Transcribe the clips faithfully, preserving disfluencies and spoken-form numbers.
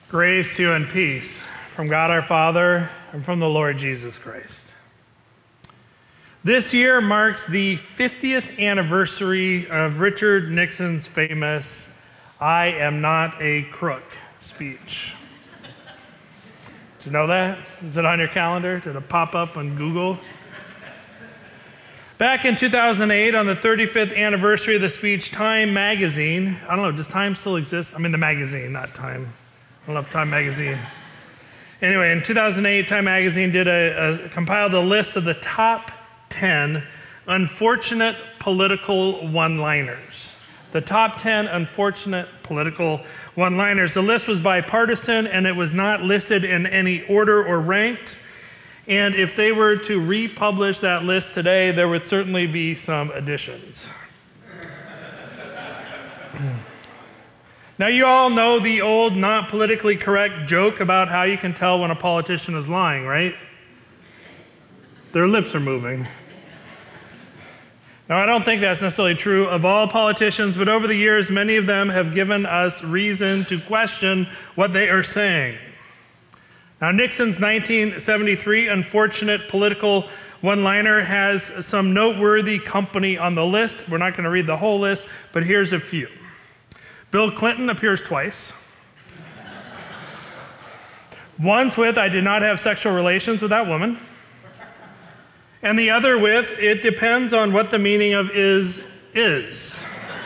Grace to you and peace from God our Father and from the Lord Jesus Christ. This year marks the fiftieth anniversary of Richard Nixon's famous "I am not a crook" speech. Did you know that? Is it on your calendar? Did it pop up on Google? Back in two thousand eight, on the thirty-fifth anniversary of the speech, Time magazine, I don't know, does Time still exist? I mean the magazine, not Time. I love Time magazine. Anyway, in two thousand eight, Time magazine did a, a compiled a list of the top ten unfortunate political one-liners. The top ten unfortunate political one-liners. The list was bipartisan, and it was not listed in any order or ranked. And if they were to republish that list today, there would certainly be some additions. Now, you all know the old not politically correct joke about how you can tell when a politician is lying, right? Their lips are moving. Now, I don't think that's necessarily true of all politicians, but over the years, many of them have given us reason to question what they are saying. Now, Nixon's nineteen seventy-three unfortunate political one-liner has some noteworthy company on the list. We're not going to read the whole list, but here's a few. Bill Clinton appears twice. Once with, "I did not have sexual relations with that woman." And the other with, "It depends on what the meaning of is is."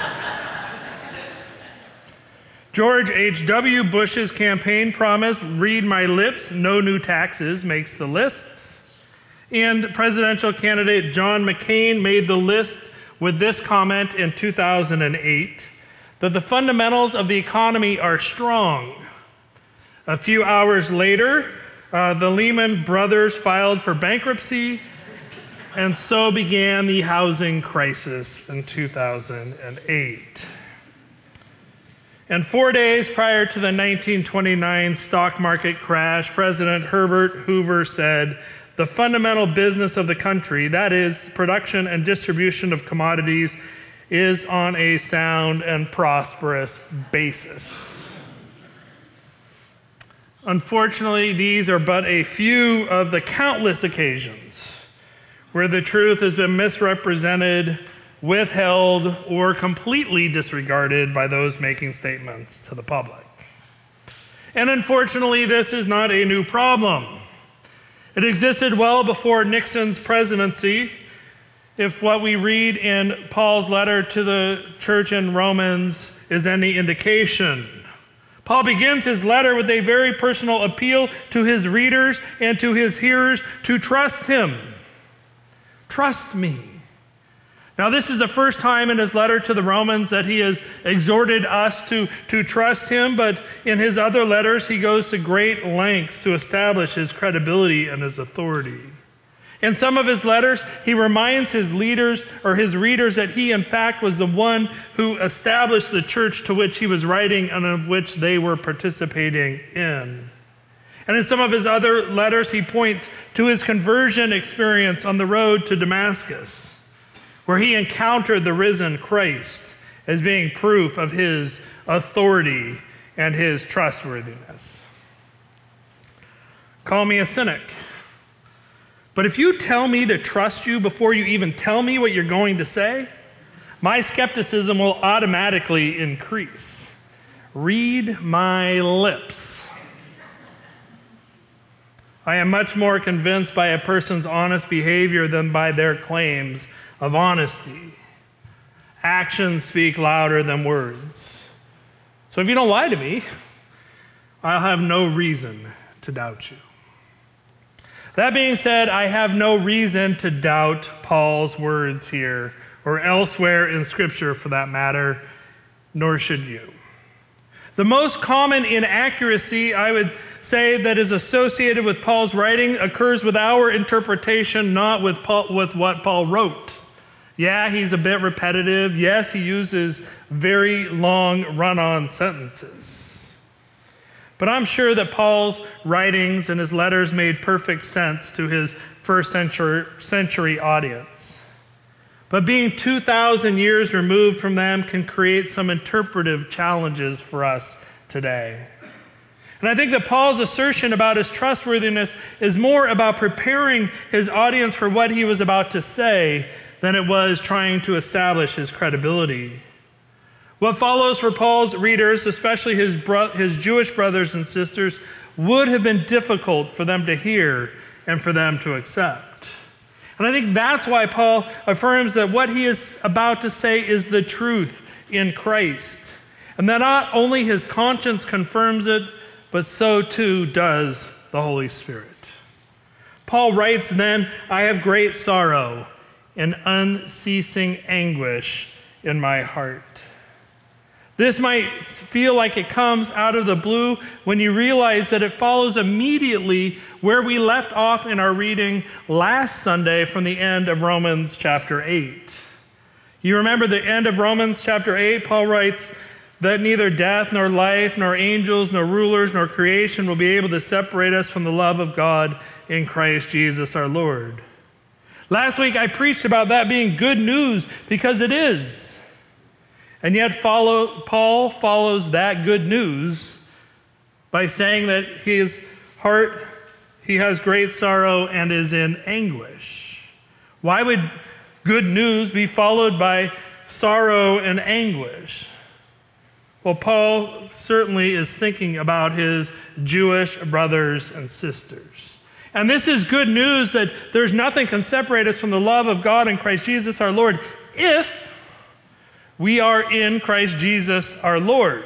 George H W Bush's campaign promise, "Read my lips, no new taxes," makes the lists. And presidential candidate John McCain made the list with this comment in two thousand eight, that the fundamentals of the economy are strong. A few hours later, uh, the Lehman Brothers filed for bankruptcy, and so began the housing crisis in two thousand eight. And four days prior to the nineteen twenty-nine stock market crash, President Herbert Hoover said, "The fundamental business of the country, that is, production and distribution of commodities, is on a sound and prosperous basis." Unfortunately, these are but a few of the countless occasions where the truth has been misrepresented, withheld, or completely disregarded by those making statements to the public. And unfortunately, this is not a new problem. It existed well before Nixon's presidency. If what we read in Paul's letter to the church in Romans is any indication. Paul begins his letter with a very personal appeal to his readers and to his hearers to trust him. Trust me. Now, this is the first time in his letter to the Romans that he has exhorted us to, to trust him, but in his other letters, he goes to great lengths to establish his credibility and his authority. In some of his letters, he reminds his leaders or his readers that he, in fact, was the one who established the church to which he was writing and of which they were participating in. And in some of his other letters, he points to his conversion experience on the road to Damascus, where he encountered the risen Christ as being proof of his authority and his trustworthiness. Call me a cynic. But if you tell me to trust you before you even tell me what you're going to say, my skepticism will automatically increase. Read my lips. I am much more convinced by a person's honest behavior than by their claims of honesty. Actions speak louder than words. So if you don't lie to me, I'll have no reason to doubt you. That being said, I have no reason to doubt Paul's words here, or elsewhere in Scripture for that matter, nor should you. The most common inaccuracy, I would say, that is associated with Paul's writing occurs with our interpretation, not with Paul, with what Paul wrote. Yeah, he's a bit repetitive. Yes, he uses very long run-on sentences. But I'm sure that Paul's writings and his letters made perfect sense to his first century, century audience. But being two thousand years removed from them can create some interpretive challenges for us today. And I think that Paul's assertion about his trustworthiness is more about preparing his audience for what he was about to say than it was trying to establish his credibility. What follows for Paul's readers, especially his, bro- his Jewish brothers and sisters, would have been difficult for them to hear and for them to accept. And I think that's why Paul affirms that what he is about to say is the truth in Christ, and that not only his conscience confirms it, but so too does the Holy Spirit. Paul writes then, I have great sorrow and unceasing anguish in my heart. This might feel like it comes out of the blue when you realize that it follows immediately where we left off in our reading last Sunday from the end of Romans chapter eight. You remember the end of Romans chapter eight? Paul writes that neither death, nor life, nor angels, nor rulers, nor creation will be able to separate us from the love of God in Christ Jesus our Lord. Last week I preached about that being good news because it is. And yet follow, Paul follows that good news by saying that his heart, he has great sorrow and is in anguish. Why would good news be followed by sorrow and anguish? Well, Paul certainly is thinking about his Jewish brothers and sisters. And this is good news that there's nothing can separate us from the love of God in Christ Jesus our Lord if we are in Christ Jesus our Lord.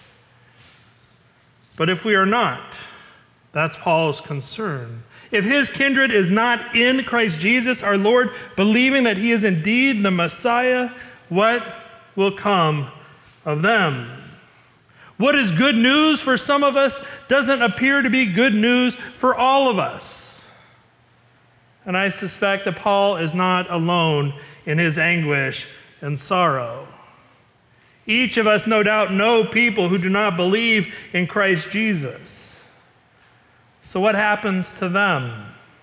But if we are not, that's Paul's concern. If his kindred is not in Christ Jesus our Lord, believing that he is indeed the Messiah, what will come of them? What is good news for some of us doesn't appear to be good news for all of us. And I suspect that Paul is not alone in his anguish and sorrow. Each of us, no doubt, know people who do not believe in Christ Jesus. So what happens to them?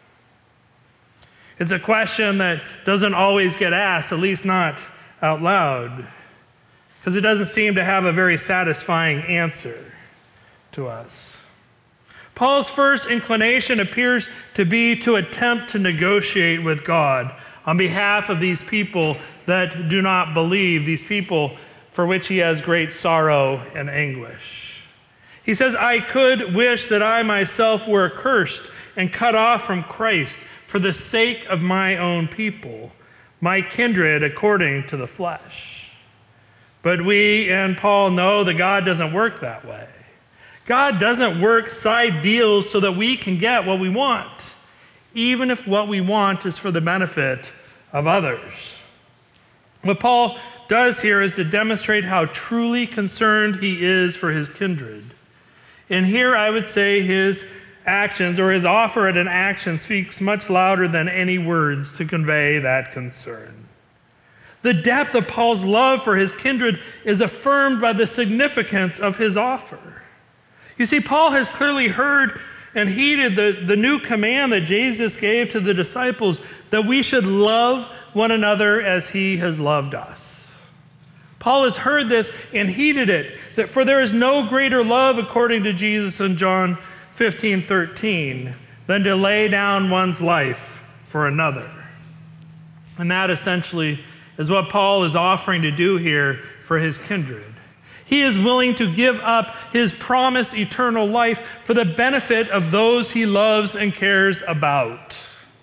It's a question that doesn't always get asked, at least not out loud, because it doesn't seem to have a very satisfying answer to us. Paul's first inclination appears to be to attempt to negotiate with God on behalf of these people that do not believe, these people for which he has great sorrow and anguish. He says, I could wish that I myself were accursed and cut off from Christ for the sake of my own people, my kindred according to the flesh. But we and Paul know that God doesn't work that way. God doesn't work side deals so that we can get what we want, even if what we want is for the benefit of others. What Paul does here is to demonstrate how truly concerned he is for his kindred. And here I would say his actions, or his offer at an action, speaks much louder than any words to convey that concern. The depth of Paul's love for his kindred is affirmed by the significance of his offer. You see, Paul has clearly heard and heeded the, the new command that Jesus gave to the disciples, that we should love one another as he has loved us. Paul has heard this and heeded it, that for there is no greater love, according to Jesus in John fifteen thirteen, than to lay down one's life for another. And that essentially is what Paul is offering to do here for his kindred. He is willing to give up his promised eternal life for the benefit of those he loves and cares about.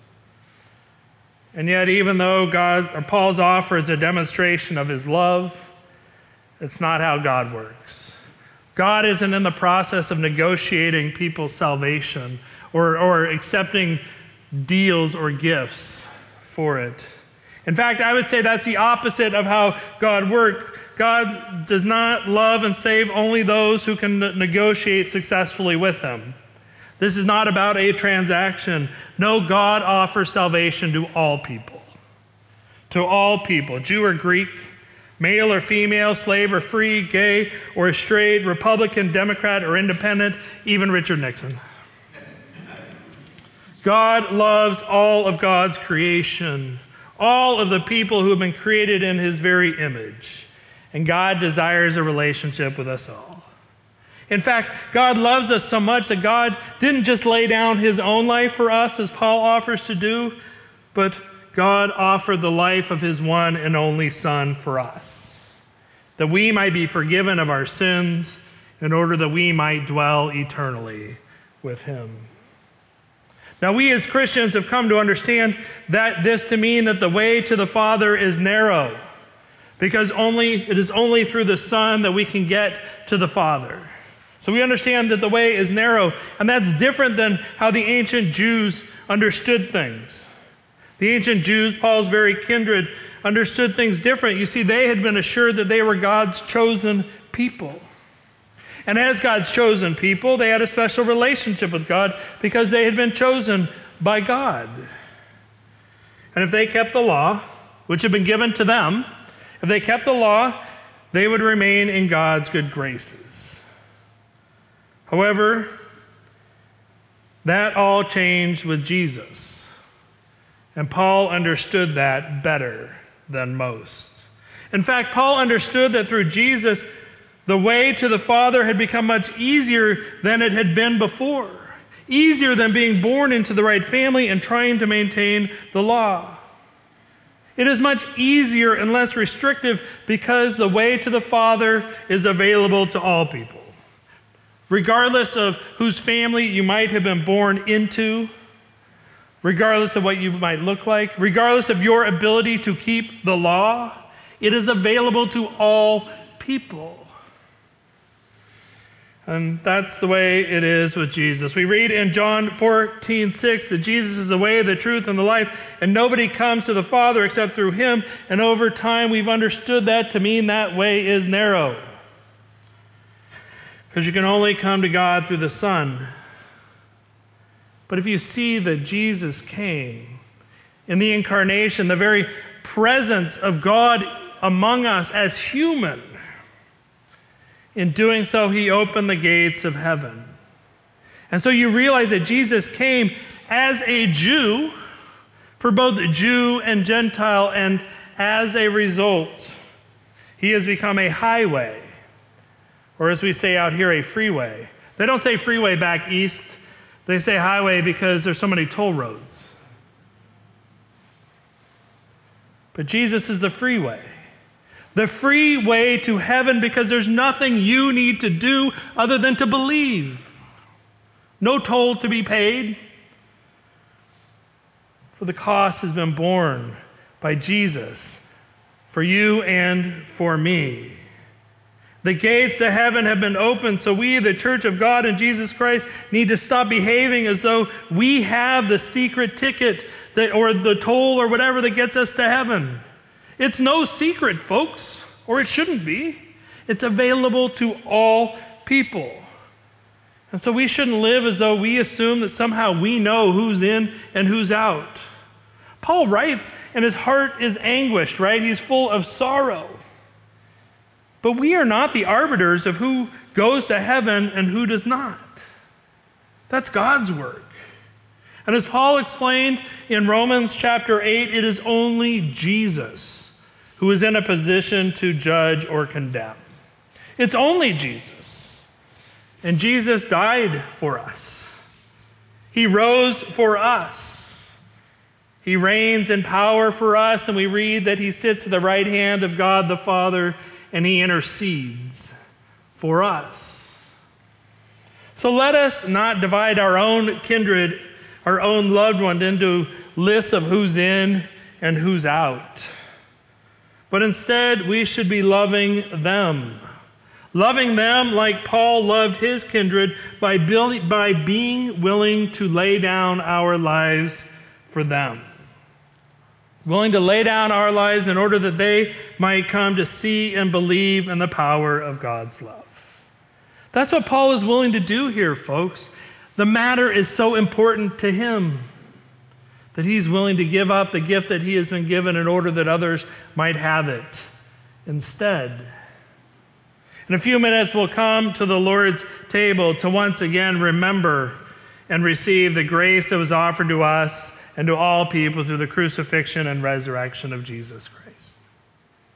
And yet, even though God, or Paul's offer is a demonstration of his love, it's not how God works. God isn't in the process of negotiating people's salvation or, or accepting deals or gifts for it. In fact, I would say that's the opposite of how God works. God does not love and save only those who can negotiate successfully with him. This is not about a transaction. No, God offers salvation to all people. To all people, Jew or Greek, male or female, slave or free, gay or straight, Republican, Democrat, or independent, even Richard Nixon. God loves all of God's creation, all of the people who have been created in his very image. And God desires a relationship with us all. In fact, God loves us so much that God didn't just lay down his own life for us, as Paul offers to do, but God offered the life of his one and only Son for us, that we might be forgiven of our sins in order that we might dwell eternally with him. Now, we as Christians have come to understand that this to mean that the way to the Father is narrow, because only it is only through the Son that we can get to the Father. So we understand that the way is narrow, and that's different than how the ancient Jews understood things. The ancient Jews, Paul's very kindred, understood things different. You see, they had been assured that they were God's chosen people. And as God's chosen people, they had a special relationship with God because they had been chosen by God. And if they kept the law, which had been given to them, if they kept the law, they would remain in God's good graces. However, that all changed with Jesus. And Paul understood that better than most. In fact, Paul understood that through Jesus, the way to the Father had become much easier than it had been before. Easier than being born into the right family and trying to maintain the law. It is much easier and less restrictive because the way to the Father is available to all people. Regardless of whose family you might have been born into, regardless of what you might look like, regardless of your ability to keep the law, it is available to all people. And that's the way it is with Jesus. We read in John fourteen six that Jesus is the way, the truth, and the life, and nobody comes to the Father except through him. And over time, we've understood that to mean that way is narrow. Because you can only come to God through the Son. But if you see that Jesus came in the incarnation, the very presence of God among us as human, in doing so, he opened the gates of heaven. And so you realize that Jesus came as a Jew for both Jew and Gentile, and as a result, he has become a highway, or as we say out here, a freeway. They don't say freeway back east. They say highway because there's so many toll roads. But Jesus is the freeway. The free way to heaven, because there's nothing you need to do other than to believe. No toll to be paid. For the cost has been borne by Jesus for you and for me. The gates of heaven have been opened, so we, the church of God in Jesus Christ, need to stop behaving as though we have the secret ticket that, or the toll or whatever that gets us to heaven. It's no secret, folks, or it shouldn't be. It's available to all people. And so we shouldn't live as though we assume that somehow we know who's in and who's out. Paul writes, and his heart is anguished, right? He's full of sorrow. But we are not the arbiters of who goes to heaven and who does not. That's God's work. And as Paul explained in Romans chapter eight, it is only Jesus who is in a position to judge or condemn. It's only Jesus. And Jesus died for us. He rose for us. He reigns in power for us, and we read that he sits at the right hand of God the Father, and he intercedes for us. So let us not divide our own kindred, our own loved one, into lists of who's in and who's out. But instead, we should be loving them. Loving them like Paul loved his kindred by, building, by being willing to lay down our lives for them. Willing to lay down our lives in order that they might come to see and believe in the power of God's love. That's what Paul is willing to do here, folks. The matter is so important to him that he's willing to give up the gift that he has been given in order that others might have it instead. In a few minutes, we'll come to the Lord's table to once again remember and receive the grace that was offered to us and to all people through the crucifixion and resurrection of Jesus Christ.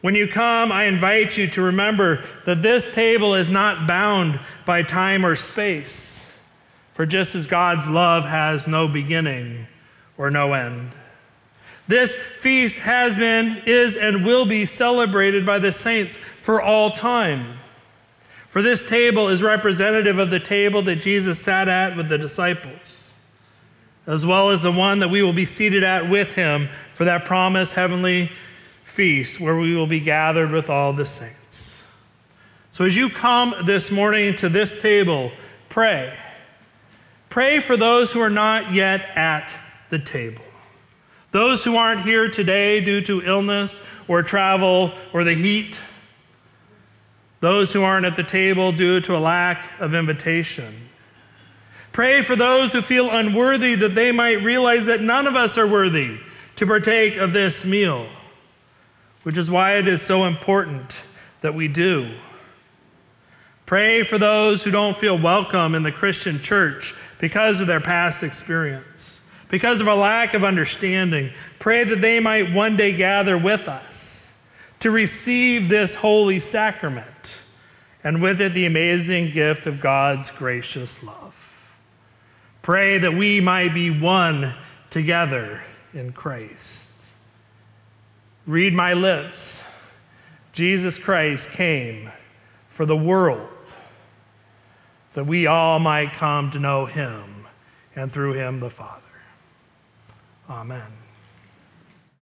When you come, I invite you to remember that this table is not bound by time or space. For just as God's love has no beginning or no end, this feast has been, is, and will be celebrated by the saints for all time. For this table is representative of the table that Jesus sat at with the disciples, as well as the one that we will be seated at with him for that promised heavenly feast where we will be gathered with all the saints. So as you come this morning to this table, pray. Pray for those who are not yet at the table. Those who aren't here today due to illness or travel or the heat. Those who aren't at the table due to a lack of invitation. Pray for those who feel unworthy, that they might realize that none of us are worthy to partake of this meal, which is why it is so important that we do. Pray for those who don't feel welcome in the Christian church because of their past experience, because of a lack of understanding. Pray that they might one day gather with us to receive this holy sacrament, and with it the amazing gift of God's gracious love. Pray that we might be one together in Christ. Read my lips. Jesus Christ came for the world, that we all might come to know him, and through him the Father. Amen.